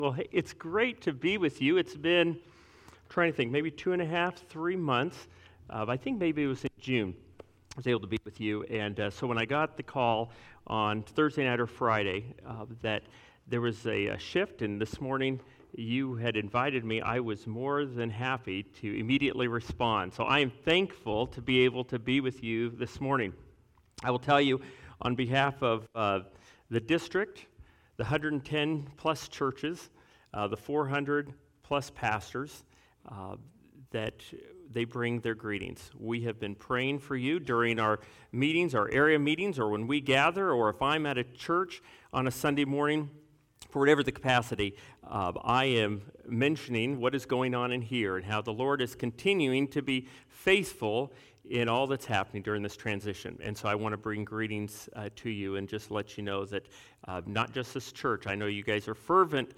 Well, hey, it's great to be with you. It's been, I'm trying to think, maybe 2.5, 3 months. I think maybe it was in June. I was able to be with you. And so when I got the call on Thursday night or Friday that there was a shift, and this morning you had invited me, I was more than happy to immediately respond. So I am thankful to be able to be with you this morning. I will tell you on behalf of the district, the 110 plus churches, the 400 plus pastors, that they bring their greetings. We have been praying for you during our meetings, our area meetings, or when we gather, or if I'm at a church on a Sunday morning, for whatever the capacity, I am mentioning what is going on in here and how the Lord is continuing to be faithful in all that's happening during this transition. And so I want to bring greetings to you and just let you know that not just this church, I know you guys are fervent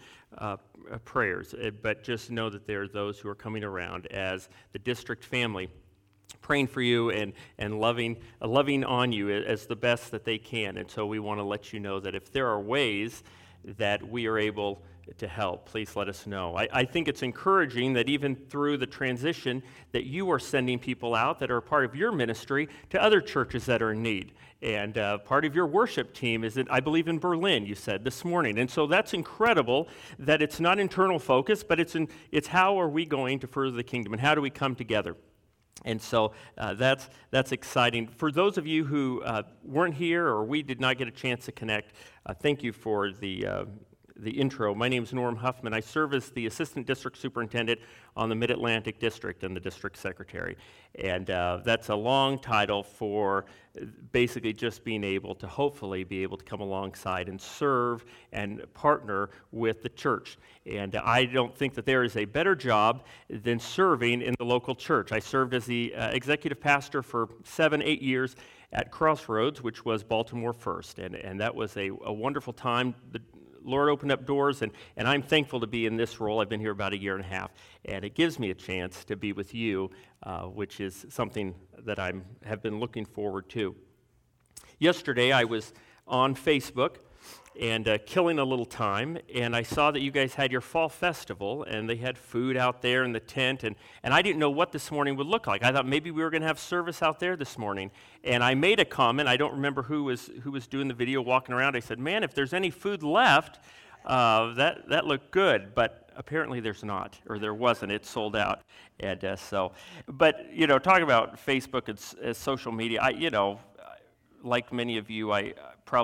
prayers, but just know that there are those who are coming around as the district family, praying for you and loving on you as the best that they can. And so we want to let you know that if there are ways that we are able to help, please let us know. I think it's encouraging that even through the transition that you are sending people out that are part of your ministry to other churches that are in need. And part of your worship team is, I believe, in Berlin, you said this morning. And so that's incredible that it's not internal focus, but it's how are we going to further the kingdom and how do we come together? And so that's exciting. For those of you who weren't here or we did not get a chance to connect, thank you for the intro. My name is Norm Huffman. I serve as the Assistant District Superintendent on the Mid-Atlantic District and the District Secretary. And that's a long title for basically just being able to hopefully be able to come alongside and serve and partner with the church. And I don't think that there is a better job than serving in the local church. I served as the executive pastor for 7-8 years at Crossroads, which was Baltimore First. And that was a wonderful time. The Lord opened up doors, and I'm thankful to be in this role. I've been here about 1.5 years, and it gives me a chance to be with you, which is something that I have been looking forward to. Yesterday, I was on Facebook and killing a little time, and I saw that you guys had your fall festival, and they had food out there in the tent, and I didn't know what this morning would look like. I thought maybe we were going to have service out there this morning, and I made a comment. I don't remember who was doing the video walking around. I said, man, if there's any food left, that looked good, but apparently there's not, or there wasn't. It's sold out, and but talking about Facebook and social media, like many of you, I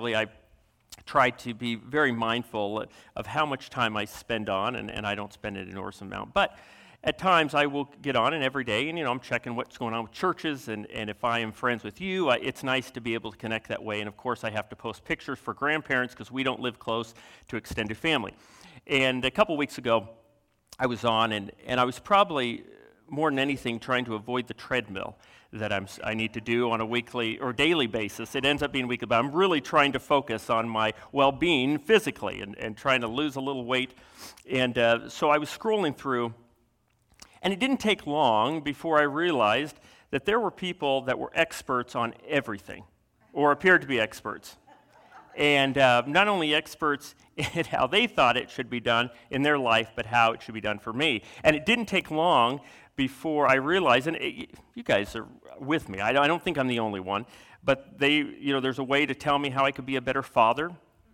try to be very mindful of how much time I spend on, and I don't spend an enormous amount. But at times I will get on, and every day, and I'm checking what's going on with churches, and if I am friends with you, it's nice to be able to connect that way. And of course, I have to post pictures for grandparents because we don't live close to extended family. And a couple weeks ago, I was on, and I was probably more than anything trying to avoid the treadmill that I need to do on a weekly or daily basis. It ends up being weekly, but I'm really trying to focus on my well-being physically and trying to lose a little weight. And so I was scrolling through, and it didn't take long before I realized that there were people that were experts on everything, or appeared to be experts. And not only experts in how they thought it should be done in their life, but how it should be done for me. And it didn't take long before I realized, and you guys are with me, I don't think I'm the only one, but there's a way to tell me how I could be a better father,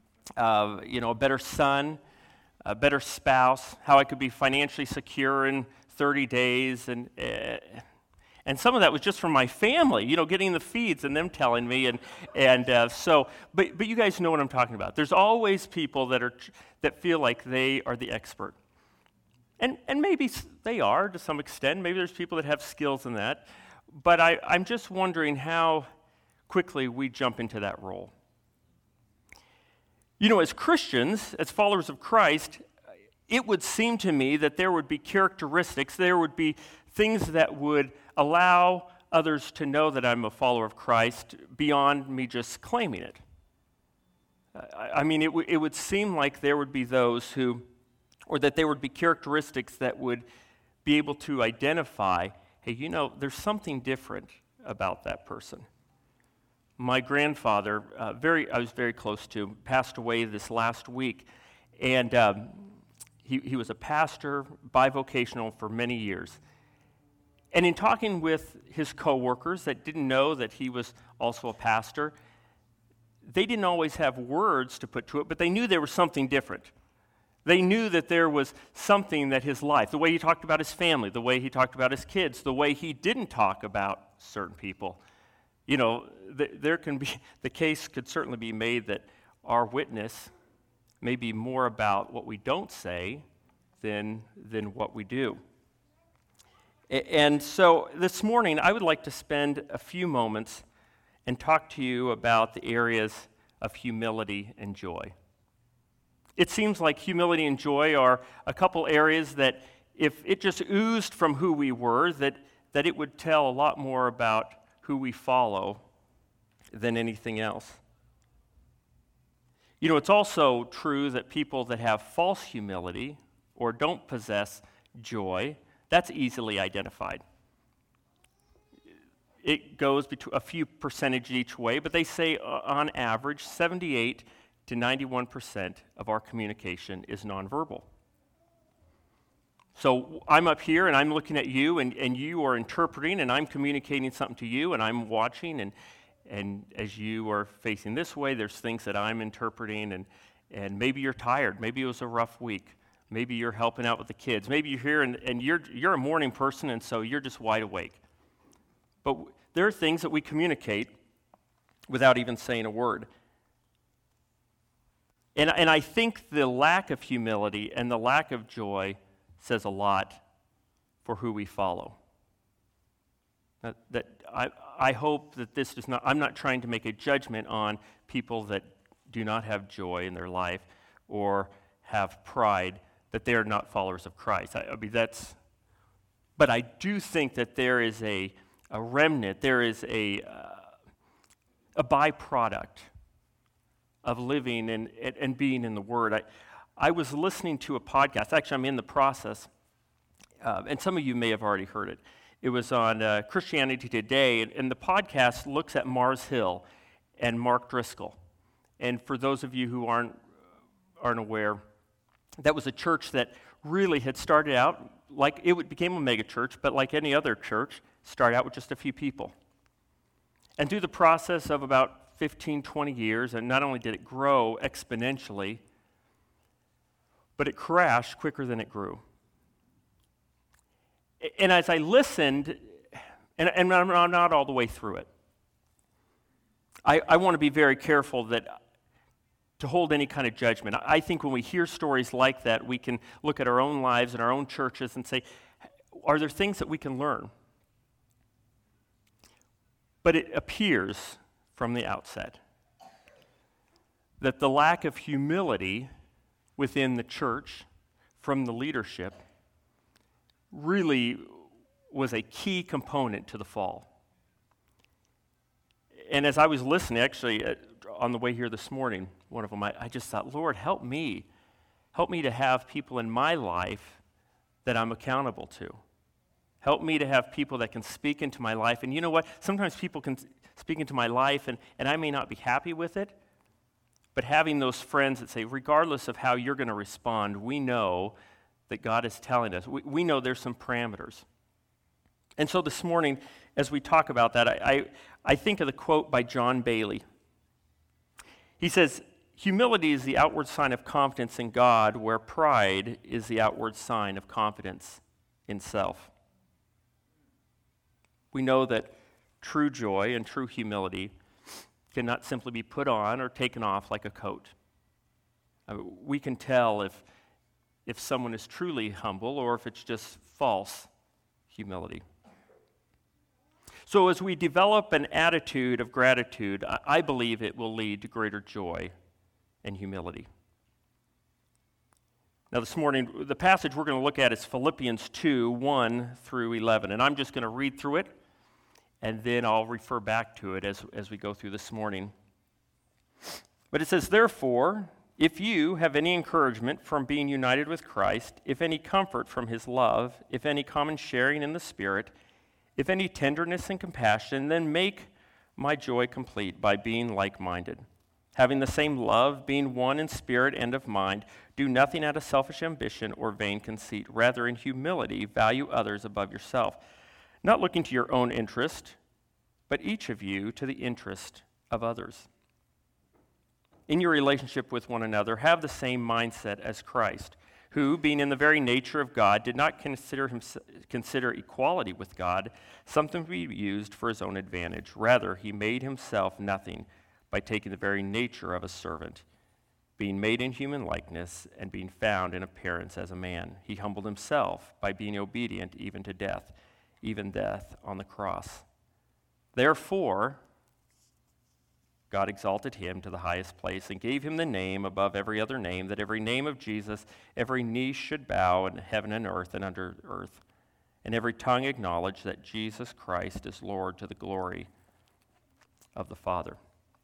a better son, a better spouse, how I could be financially secure in 30 days, and some of that was just from my family, getting the feeds and them telling me, but you guys know what I'm talking about. There's always people that feel like they are the expert. And maybe they are to some extent. Maybe there's people that have skills in that. But I'm just wondering how quickly we jump into that role. As Christians, as followers of Christ, it would seem to me that there would be characteristics, there would be things that would allow others to know that I'm a follower of Christ beyond me just claiming it. It would seem like there would be those or that there would be characteristics that would be able to identify, hey, there's something different about that person. My grandfather, I was very close to, passed away this last week, and He was a pastor, bivocational for many years. And in talking with his coworkers that didn't know that he was also a pastor, they didn't always have words to put to it, but they knew there was something different. They knew that there was something that his life, the way he talked about his family, the way he talked about his kids, the way he didn't talk about certain people. You know, the case could certainly be made that our witness may be more about what we don't say than what we do. And so this morning, I would like to spend a few moments and talk to you about the areas of humility and joy. It seems like humility and joy are a couple areas that if it just oozed from who we were, that it would tell a lot more about who we follow than anything else. You know, it's also true that people that have false humility or don't possess joy, that's easily identified. It goes between a few percentage each way, but they say on average 78 to 91% of our communication is nonverbal. So I'm up here and I'm looking at you and you are interpreting and I'm communicating something to you and I'm watching and as you are facing this way, there's things that I'm interpreting and maybe you're tired. Maybe it was a rough week. Maybe you're helping out with the kids. Maybe you're here and you're a morning person and so you're just wide awake. But there are things that we communicate without even saying a word. And I think the lack of humility and the lack of joy says a lot for who we follow. That I hope that this does not, I'm not trying to make a judgment on people that do not have joy in their life or have pride, that they are not followers of Christ. But I do think that there is a remnant, there is a byproduct of living and being in the Word. I was listening to a podcast. Actually, I'm in the process, and some of you may have already heard it. It was on Christianity Today, and the podcast looks at Mars Hill and Mark Driscoll. And for those of you who aren't aware, that was a church that really had started out like it became a mega church, but like any other church, started out with just a few people. And through the process of about 15, 20 years, and not only did it grow exponentially, but it crashed quicker than it grew. And as I listened, and I'm not all the way through it, I want to be very careful to hold any kind of judgment. I think when we hear stories like that, we can look at our own lives and our own churches and say, are there things that we can learn? But it appears from the outset that the lack of humility within the church from the leadership really was a key component to the fall. And as I was listening, actually, on the way here this morning, one of them, I just thought, Lord, help me. Help me to have people in my life that I'm accountable to. Help me to have people that can speak into my life. And you know what? Sometimes people can speak into my life, and I may not be happy with it, but having those friends that say, regardless of how you're going to respond, we know that God is telling us. We know there's some parameters. And so this morning, as we talk about that, I think of the quote by John Bailey. He says, humility is the outward sign of confidence in God, where pride is the outward sign of confidence in self. We know that true joy and true humility cannot simply be put on or taken off like a coat. We can tell if someone is truly humble or if it's just false humility. So as we develop an attitude of gratitude, I believe it will lead to greater joy and humility. Now this morning, the passage we're going to look at is Philippians 2, 1 through 11. And I'm just going to read through it, and then I'll refer back to it as we go through this morning. But it says, therefore, if you have any encouragement from being united with Christ, if any comfort from his love, if any common sharing in the Spirit, if any tenderness and compassion, then make my joy complete by being like-minded, having the same love, being one in spirit and of mind. Do nothing out of selfish ambition or vain conceit. Rather, in humility, value others above yourself, not looking to your own interest, but each of you to the interest of others. In your relationship with one another, have the same mindset as Christ, who, being in the very nature of God, did not consider equality with God something to be used for his own advantage. Rather, he made himself nothing by taking the very nature of a servant, being made in human likeness and being found in appearance as a man. He humbled himself by being obedient even to death, even death on the cross. Therefore, God exalted him to the highest place and gave him the name above every other name, that every name of Jesus, every knee should bow in heaven and earth and under earth, and every tongue acknowledge that Jesus Christ is Lord, to the glory of the Father.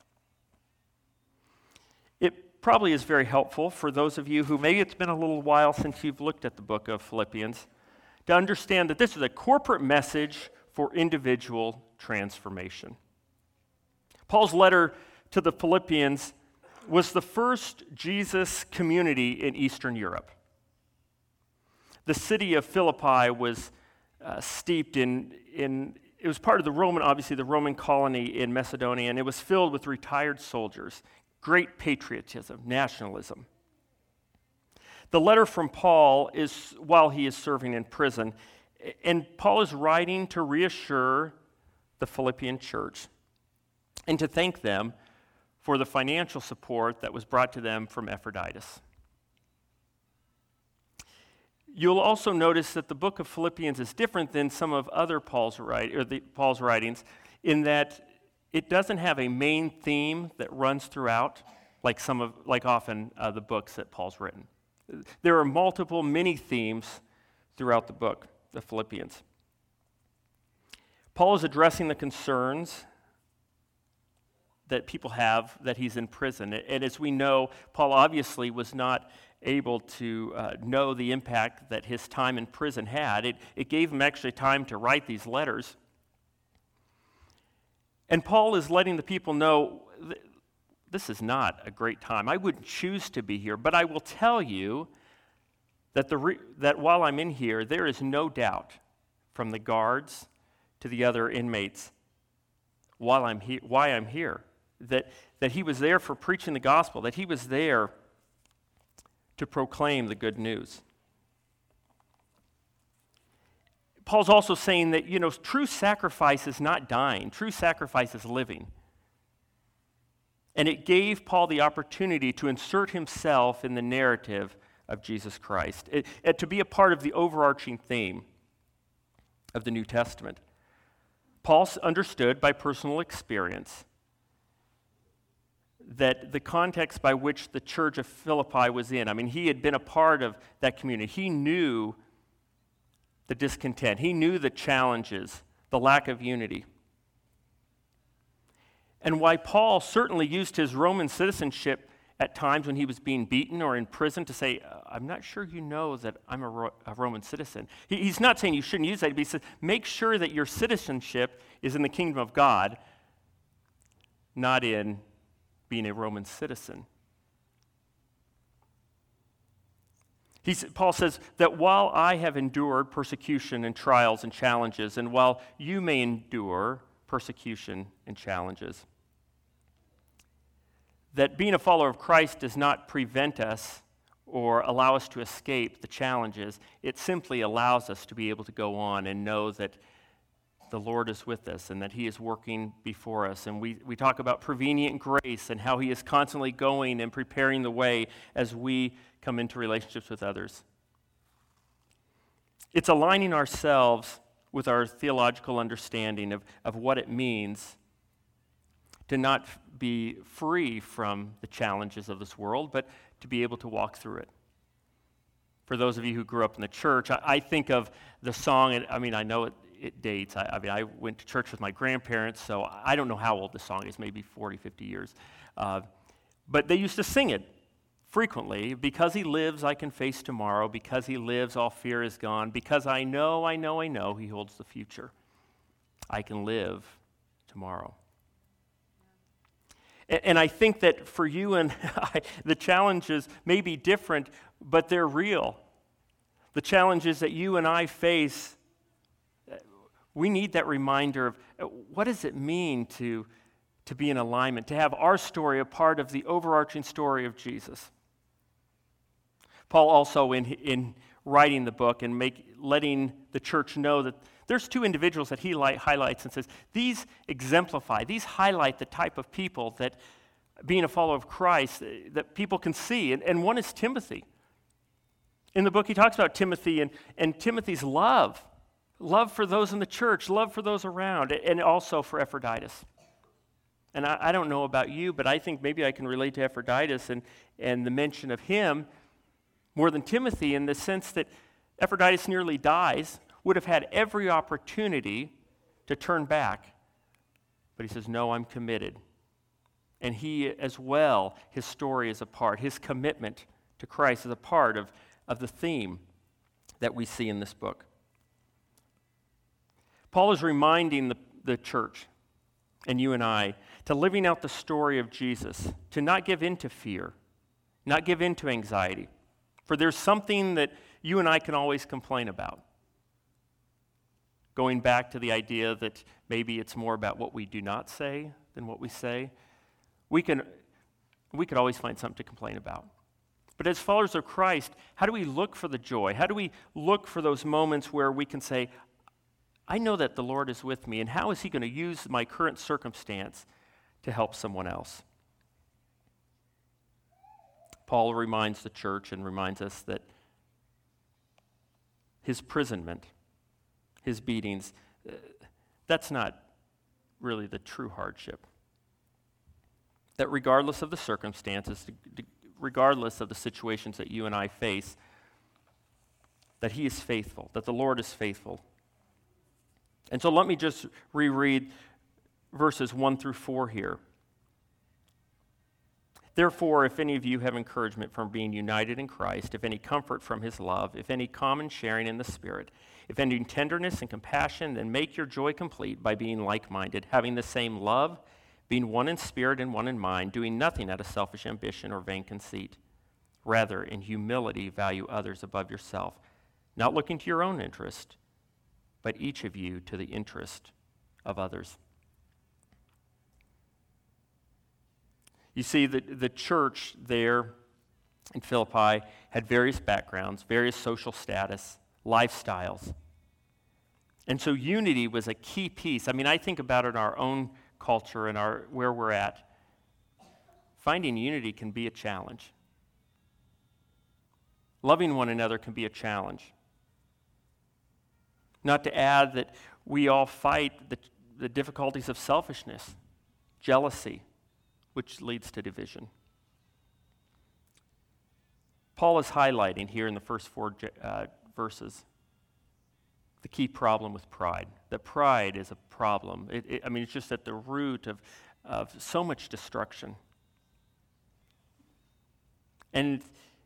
It probably is very helpful for those of you who maybe it's been a little while since you've looked at the book of Philippians to understand that this is a corporate message for individual transformation. Paul's letter to the Philippians was the first Jesus community in Eastern Europe. The city of Philippi was steeped in it was part of the Roman, obviously the Roman colony in Macedonia, and it was filled with retired soldiers, great patriotism, nationalism. The letter from Paul is while he is serving in prison, and Paul is writing to reassure the Philippian church and to thank them for the financial support that was brought to them from Epaphroditus. You'll also notice that the book of Philippians is different than some of other Paul's writings in that it doesn't have a main theme that runs throughout like often the books that Paul's written. There are multiple mini themes throughout the book, the Philippians. Paul is addressing the concerns that people have that he's in prison. And as we know, Paul obviously was not able to know the impact that his time in prison had. It gave him actually time to write these letters. And Paul is letting the people know, this is not a great time. I wouldn't choose to be here, but I will tell you that that while I'm in here, there is no doubt from the guards to the other inmates why I'm here. That he was there for preaching the gospel, that he was there to proclaim the good news. Paul's also saying that, true sacrifice is not dying. True sacrifice is living. And it gave Paul the opportunity to insert himself in the narrative of Jesus Christ, to be a part of the overarching theme of the New Testament. Paul understood by personal experience that the context by which the church of Philippi was in, he had been a part of that community. He knew the discontent. He knew the challenges, the lack of unity. And why Paul certainly used his Roman citizenship at times when he was being beaten or in prison to say, I'm not sure you know that I'm a Roman citizen. He's not saying you shouldn't use that, but he says, make sure that your citizenship is in the kingdom of God, not in being a Roman citizen. Paul says that while I have endured persecution and trials and challenges, and while you may endure persecution and challenges, that being a follower of Christ does not prevent us or allow us to escape the challenges. It simply allows us to be able to go on and know that the Lord is with us and that he is working before us. And we talk about prevenient grace and how he is constantly going and preparing the way as we come into relationships with others. It's aligning ourselves with our theological understanding of what it means to not be free from the challenges of this world, but to be able to walk through it. For those of you who grew up in the church, I think of the song, and I know it dates. I went to church with my grandparents, so I don't know how old the song is, maybe 40, 50 years. But they used to sing it frequently. Because he lives, I can face tomorrow. Because he lives, all fear is gone. Because I know he holds the future. I can live tomorrow. And I think that for you and I, the challenges may be different, but they're real. The challenges that you and I face, we need that reminder of what does it mean to be in alignment, to have our story a part of the overarching story of Jesus. Paul also, in writing the book and letting the church know that there's two individuals that he highlights and says, these exemplify, these highlight the type of people that, being a follower of Christ, that people can see. And one is Timothy. In the book, he talks about Timothy and Timothy's love for those in the church, love for those around, and also for Epaphroditus. And I don't know about you, but I think maybe I can relate to Epaphroditus and the mention of him more than Timothy, in the sense that Epaphroditus nearly dies, would have had every opportunity to turn back. But he says, no, I'm committed. And he as well, his story is a part, his commitment to Christ is a part of the theme that we see in this book. Paul is reminding the church, and you and I, to living out the story of Jesus, to not give in to fear, not give in to anxiety. For there's something that you and I can always complain about. Going back to the idea that maybe it's more about what we do not say than what we say, we could always find something to complain about. But as followers of Christ, how do we look for the joy? How do we look for those moments where we can say, I know that the Lord is with me, and how is he going to use my current circumstance to help someone else? Paul reminds the church and reminds us that his imprisonment, his beatings, that's not really the true hardship. That regardless of the circumstances, regardless of the situations that you and I face, that he is faithful, that the Lord is faithful. And so let me just reread verses 1 through 4 here. Therefore, if any of you have encouragement from being united in Christ, if any comfort from his love, if any common sharing in the Spirit, if any tenderness and compassion, then make your joy complete by being like-minded, having the same love, being one in spirit and one in mind, doing nothing out of selfish ambition or vain conceit. Rather, in humility, value others above yourself, not looking to your own interest, but each of you to the interest of others. You see, the church there in Philippi had various backgrounds, various social status, lifestyles. And so unity was a key piece. I mean, I think about it in our own culture and where we're at. Finding unity can be a challenge. Loving one another can be a challenge. Not to add that we all fight the difficulties of selfishness, jealousy, which leads to division. Paul is highlighting here in the first 4 verses the key problem with pride. That pride is a problem. It's just at the root of so much destruction. And,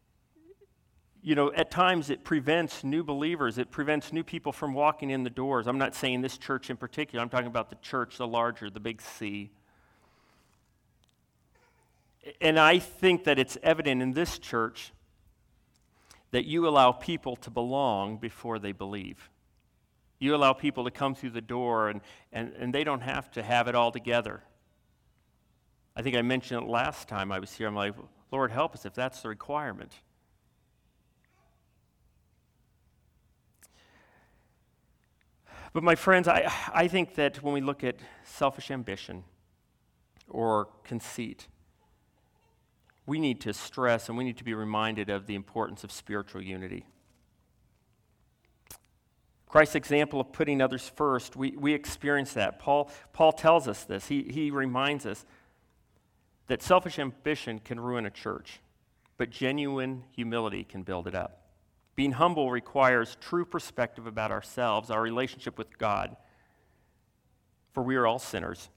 at times it prevents new believers. It prevents new people from walking in the doors. I'm not saying this church in particular. I'm talking about the church, the larger, the big C. And I think that it's evident in this church that you allow people to belong before they believe. You allow people to come through the door and they don't have to have it all together. I think I mentioned it last time I was here. I'm like, Lord, help us if that's the requirement. But my friends, I think that when we look at selfish ambition or conceit, we need to stress and we need to be reminded of the importance of spiritual unity. Christ's example of putting others first, we experience that. Paul tells us this. He reminds us that selfish ambition can ruin a church, but genuine humility can build it up. Being humble requires true perspective about ourselves, our relationship with God, for we are all sinners.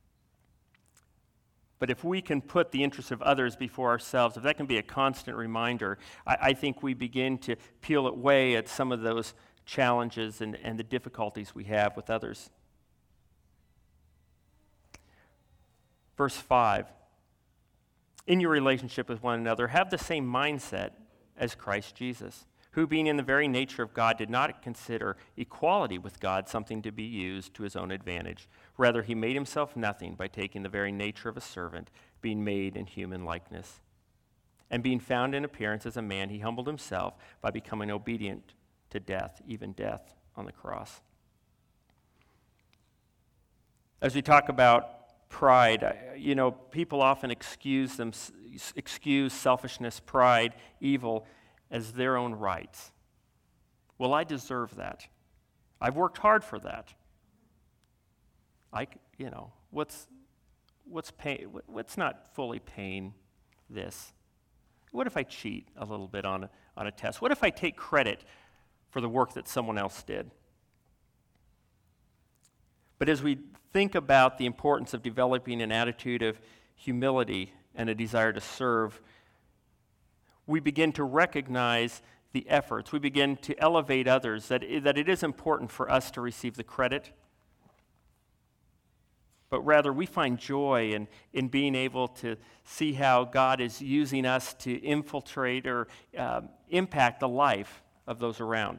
But if we can put the interests of others before ourselves, if that can be a constant reminder, I think we begin to peel away at some of those challenges and the difficulties we have with others. Verse 5, in your relationship with one another, have the same mindset as Christ Jesus, who, being in the very nature of God, did not consider equality with God something to be used to his own advantage. Rather, he made himself nothing by taking the very nature of a servant, being made in human likeness. And being found in appearance as a man, he humbled himself by becoming obedient to death, even death on the cross. As we talk about pride, people often excuse selfishness, pride, evil as their own rights. Well, I deserve that. I've worked hard for that. What's not fully paying this? What if I cheat a little bit on a test? What if I take credit for the work that someone else did? But as we think about the importance of developing an attitude of humility and a desire to serve, we begin to recognize the efforts. We begin to elevate others, that it is important for us to receive the credit. But rather, we find joy in being able to see how God is using us to infiltrate or impact the life of those around.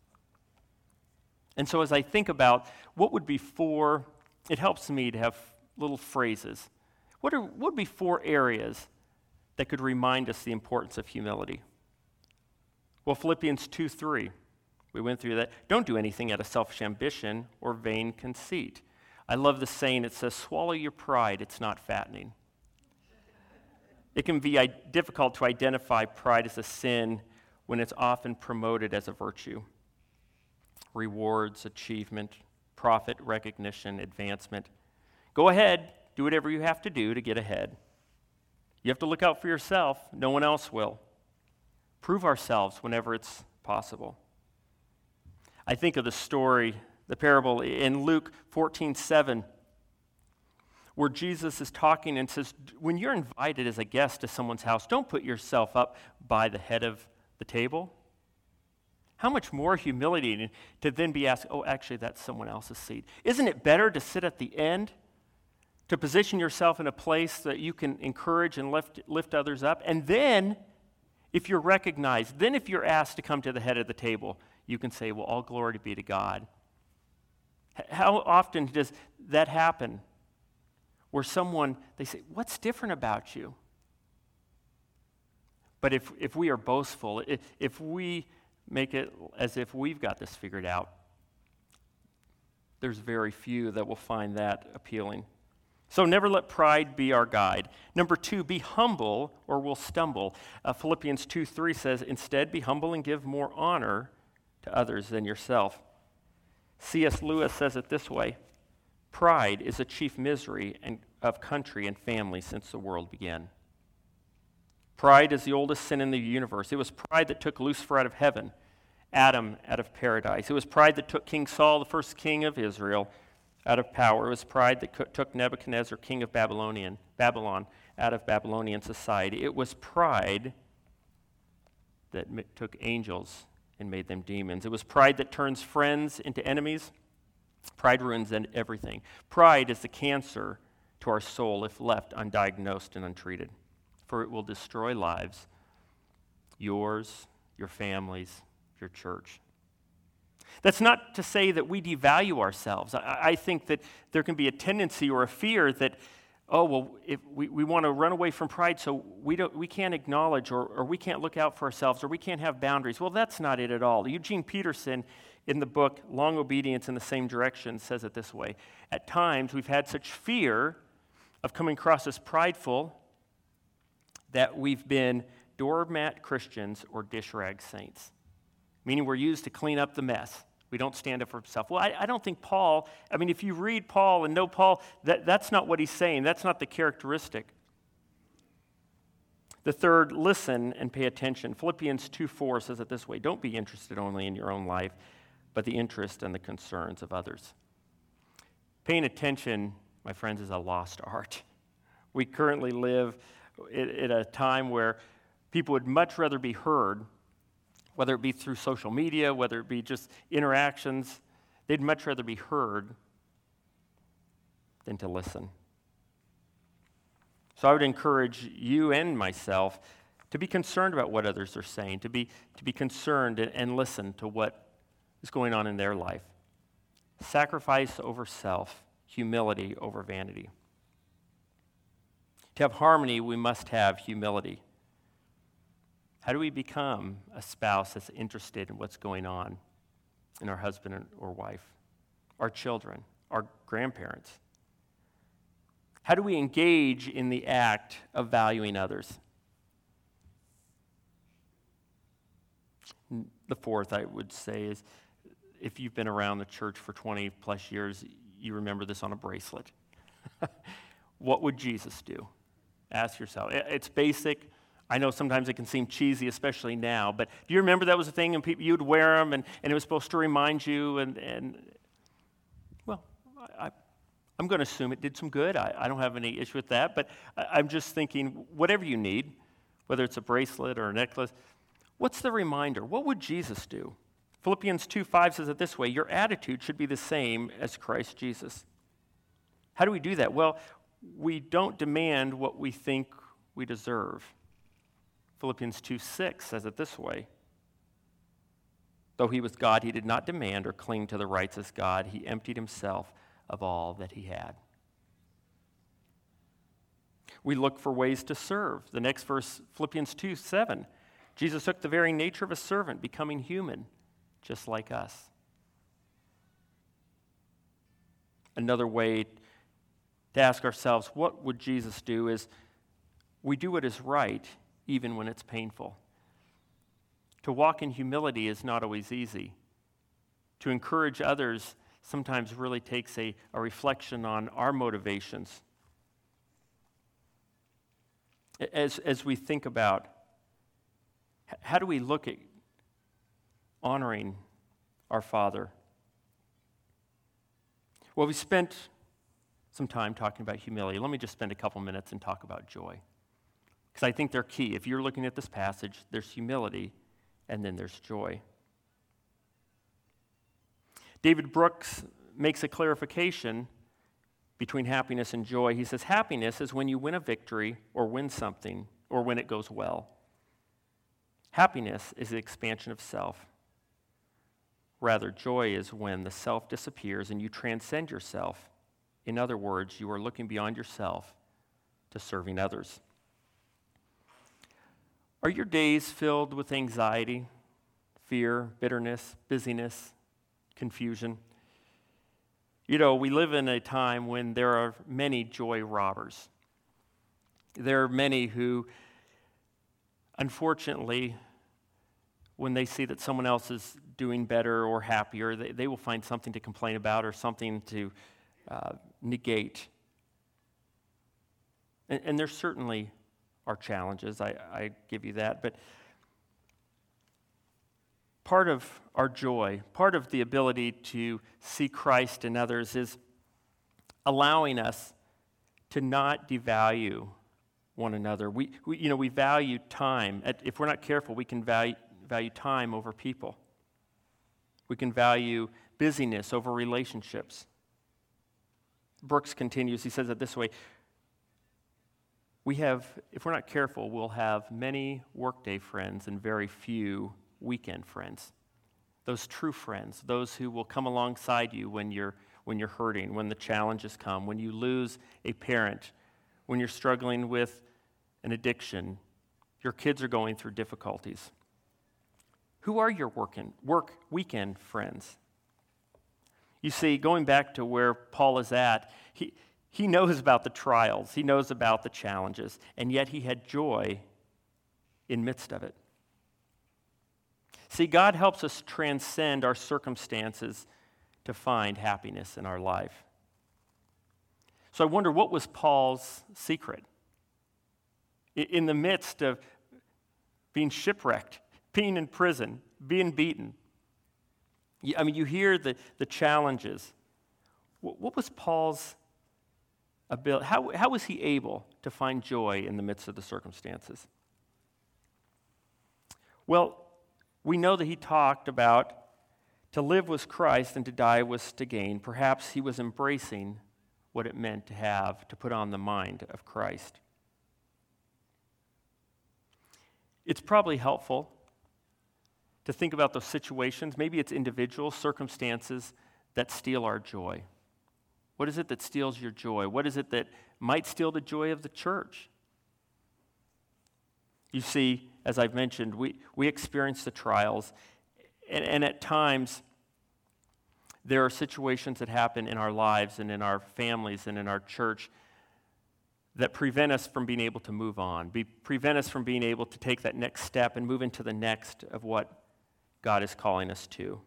And so as I think about what would be it helps me to have little phrases. What would be 4 areas that could remind us the importance of humility? Well, Philippians 2:3, we went through that. Don't do anything out of selfish ambition or vain conceit. I love the saying, it says, swallow your pride, it's not fattening. It can be difficult to identify pride as a sin when it's often promoted as a virtue. Rewards, achievement, profit, recognition, advancement. Go ahead, do whatever you have to do to get ahead. You have to look out for yourself, no one else will. Prove ourselves whenever it's possible. I think of the story, the parable in Luke 14:7, where Jesus is talking and says, when you're invited as a guest to someone's house, don't put yourself up by the head of the table. How much more humility to then be asked, oh, actually, that's someone else's seat. Isn't it better to sit at the end, to position yourself in a place that you can encourage and lift others up? And then, if you're recognized, then if you're asked to come to the head of the table, you can say, well, all glory be to God. How often does that happen? Where they say, what's different about you? But if we are boastful, if we make it as if we've got this figured out, there's very few that will find that appealing. So never let pride be our guide. Number 2, be humble or we'll stumble. Philippians 2:3 says, instead be humble and give more honor to others than yourself. C.S. Lewis says it this way, pride is a chief misery of country and family since the world began. Pride is the oldest sin in the universe. It was pride that took Lucifer out of heaven, Adam out of paradise. It was pride that took King Saul, the first king of Israel, out of power. It was pride that took Nebuchadnezzar, king of Babylon, out of Babylonian society. It was pride that took angels and made them demons. It was pride that turns friends into enemies. Pride ruins everything. Pride is the cancer to our soul if left undiagnosed and untreated, for it will destroy lives, yours, your families, your church. That's not to say that we devalue ourselves. I think that there can be a tendency or a fear that, if we want to run away from pride, so we can't acknowledge or we can't look out for ourselves or we can't have boundaries. Well, that's not it at all. Eugene Peterson, in the book Long Obedience in the Same Direction, says it this way. At times, we've had such fear of coming across as prideful that we've been doormat Christians or dish rag saints, meaning we're used to clean up the mess. We don't stand up for himself. Well, I don't think Paul, if you read Paul and know Paul, that's not what he's saying. That's not the characteristic. The third, listen and pay attention. Philippians 2:4 says it this way, don't be interested only in your own life, but the interest and the concerns of others. Paying attention, my friends, is a lost art. We currently live at a time where people would much rather be heard, whether it be through social media, whether it be just interactions. They'd much rather be heard than to listen. So I would encourage you and myself to be concerned about what others are saying, to be concerned and listen to what is going on in their life. Sacrifice over self, humility over vanity. To have harmony, we must have humility. How do we become a spouse that's interested in what's going on in our husband or wife, our children, our grandparents? How do we engage in the act of valuing others? The fourth, I would say, is if you've been around the church for 20 plus years, you remember this on a bracelet. What would Jesus do? Ask yourself. It's basic. I know sometimes it can seem cheesy, especially now, but do you remember that was a thing and people, you'd wear them and it was supposed to remind you well, I'm going to assume it did some good. I don't have any issue with that, but I'm just thinking whatever you need, whether it's a bracelet or a necklace, what's the reminder? What would Jesus do? Philippians 2:5 says it this way, your attitude should be the same as Christ Jesus. How do we do that? Well, we don't demand what we think we deserve. Philippians 2:6 says it this way, though he was God, he did not demand or cling to the rights as God. He emptied himself of all that he had. We look for ways to serve. The next verse, Philippians 2:7, Jesus took the very nature of a servant, becoming human, just like us. Another way to ask ourselves, what would Jesus do, is we do what is right, even when it's painful. To walk in humility is not always easy. To encourage others sometimes really takes a reflection on our motivations. As we think about how do we look at honoring our Father? Well, we spent some time talking about humility. Let me just spend a couple minutes and talk about joy, because I think they're key. If you're looking at this passage, there's humility and then there's joy. David Brooks makes a clarification between happiness and joy. He says, happiness is when you win a victory or win something or when it goes well. Happiness is the expansion of self. Rather, joy is when the self disappears and you transcend yourself. In other words, you are looking beyond yourself to serving others. Are your days filled with anxiety, fear, bitterness, busyness, confusion? You know, we live in a time when there are many joy robbers. There are many who, unfortunately, when they see that someone else is doing better or happier, they will find something to complain about or something to negate. And there certainly are challenges, I give you that, but part of our joy, part of the ability to see Christ in others is allowing us to not devalue one another. We value time. If we're not careful, we can value time over people. We can value busyness over relationships. Brooks continues, he says it this way, if we're not careful, we'll have many workday friends and very few weekend friends. Those true friends, those who will come alongside you when you're hurting, when the challenges come, when you lose a parent, when you're struggling with an addiction, your kids are going through difficulties. Who are your weekend friends? You see, going back to where Paul is at, he knows about the trials, he knows about the challenges, and yet he had joy in midst of it. See, God helps us transcend our circumstances to find happiness in our life. So I wonder, what was Paul's secret? In the midst of being shipwrecked, being in prison, being beaten, I mean, you hear the challenges. What was Paul's ability? How was he able to find joy in the midst of the circumstances? Well, we know that he talked about to live was Christ and to die was to gain. Perhaps he was embracing what it meant to put on the mind of Christ. it's probably helpful to think about those situations. Maybe it's individual circumstances that steal our joy. What is it that steals your joy? What is it that might steal the joy of the church? You see, as I've mentioned, we experience the trials, and at times there are situations that happen in our lives and in our families and in our church that prevent us from being able to move on, prevent us from being able to take that next step and move into the next of what God is calling us to.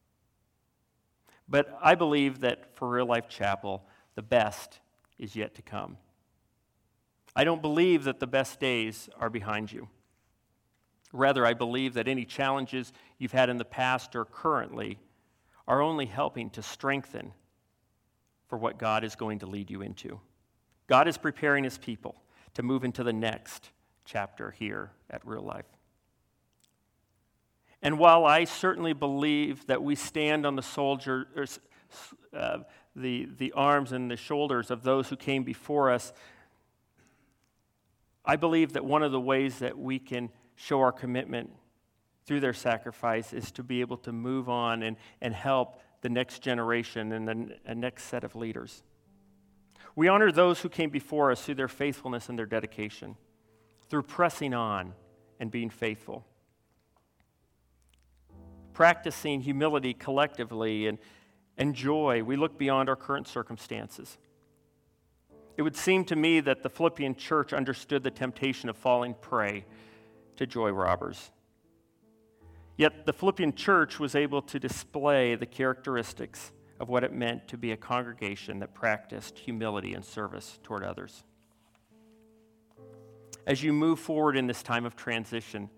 But I believe that for Real Life Chapel, the best is yet to come. I don't believe that the best days are behind you. Rather, I believe that any challenges you've had in the past or currently are only helping to strengthen for what God is going to lead you into. God is preparing his people to move into the next chapter here at Real Life. And while I certainly believe that we stand on the the arms and the shoulders of those who came before us, I believe that one of the ways that we can show our commitment through their sacrifice is to be able to move on and help the next generation and the next set of leaders. We honor those who came before us through their faithfulness and their dedication, through pressing on and being faithful, practicing humility collectively and joy. We look beyond our current circumstances. It would seem to me that the Philippian church understood the temptation of falling prey to joy robbers. Yet the Philippian church was able to display the characteristics of what it meant to be a congregation that practiced humility and service toward others. As you move forward in this time of transition,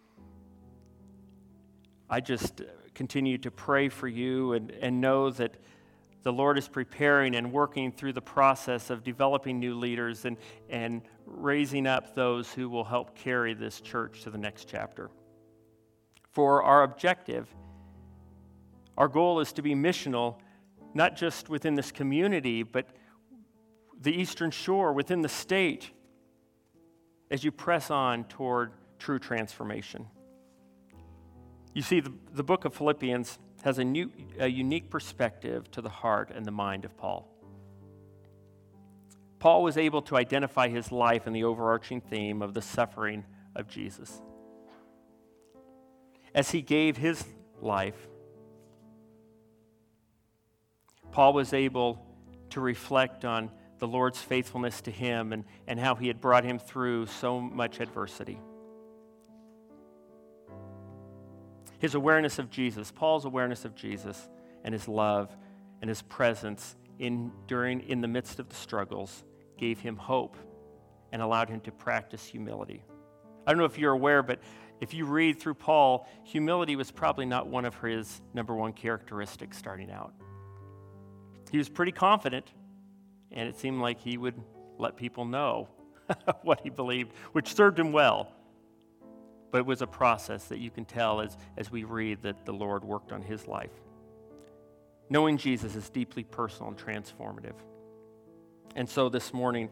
I just continue to pray for you and know that the Lord is preparing and working through the process of developing new leaders and raising up those who will help carry this church to the next chapter. For our objective, our goal is to be missional, not just within this community, but the Eastern Shore, within the state, as you press on toward true transformation. You see, the book of Philippians has a unique perspective to the heart and the mind of Paul. Paul was able to identify his life in the overarching theme of the suffering of Jesus. As he gave his life, Paul was able to reflect on the Lord's faithfulness to him and how he had brought him through so much adversity. His awareness of Jesus, Paul's awareness of Jesus and his love and his presence in the midst of the struggles gave him hope and allowed him to practice humility. I don't know if you're aware, but if you read through Paul, humility was probably not one of his number one characteristics starting out. He was pretty confident, and it seemed like he would let people know what he believed, which served him well. But it was a process that you can tell as we read that the Lord worked on his life. Knowing Jesus is deeply personal and transformative. And so this morning,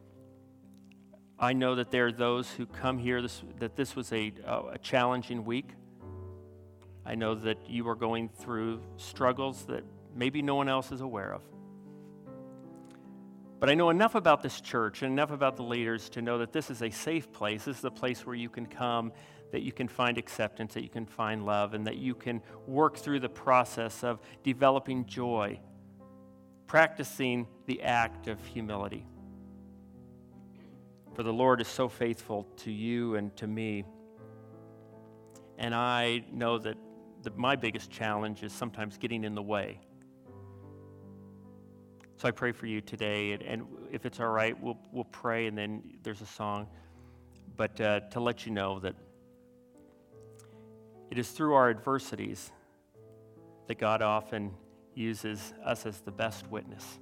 I know that there are those who come here, that this was a challenging week. I know that you are going through struggles that maybe no one else is aware of. But I know enough about this church and enough about the leaders to know that this is a safe place. This is a place where you can come, that you can find acceptance, that you can find love, and that you can work through the process of developing joy, practicing the act of humility. For the Lord is so faithful to you and to me. And I know that my biggest challenge is sometimes getting in the way. So I pray for you today, and if it's all right, we'll pray, and then there's a song. But to let you know that it is through our adversities that God often uses us as the best witness.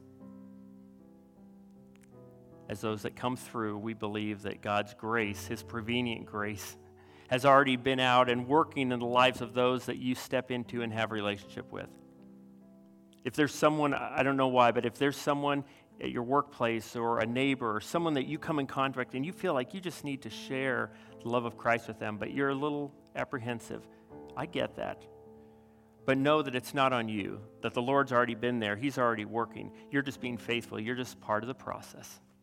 As those that come through, we believe that God's grace, his prevenient grace, has already been out and working in the lives of those that you step into and have relationship with. If there's someone, I don't know why, but if there's someone at your workplace or a neighbor or someone that you come in contact and you feel like you just need to share the love of Christ with them, but you're a little apprehensive. I get that. But know that it's not on you, that the Lord's already been there. He's already working. You're just being faithful. You're just part of the process.